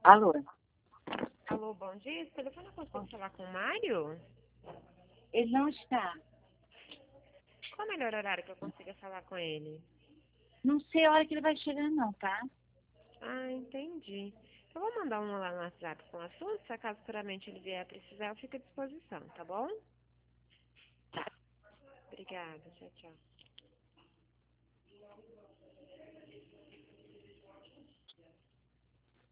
Alô? Alô, bom dia. Esse telefone eu consigo falar com o Mário? Ele não está. Qual o melhor horário que eu consiga falar com ele? Não sei a hora que ele vai chegar, não, tá? Ah, entendi. Eu vou mandar um lá no WhatsApp com o assunto. Se acaso futuramente ele vier a precisar, eu fico à disposição, tá bom? Tá. Obrigada. Tchau, tchau.